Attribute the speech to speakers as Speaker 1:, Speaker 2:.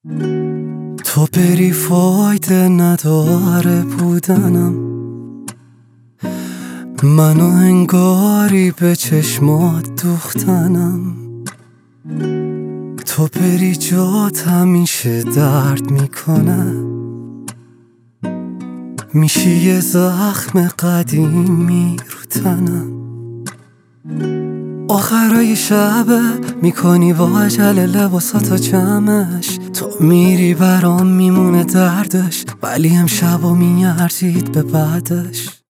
Speaker 1: تو بری فایده نداره بودنم، منو انگاری به چشمات دوختنم. تو بری جات همیشه درد میکنه، میشی یه زخم قدیمی رو تنم. آخرای شبه میکنی با عجله لباساتو جمعش، تو میری برام میمونه دردش، ولی امشبا میارزید به بعدش.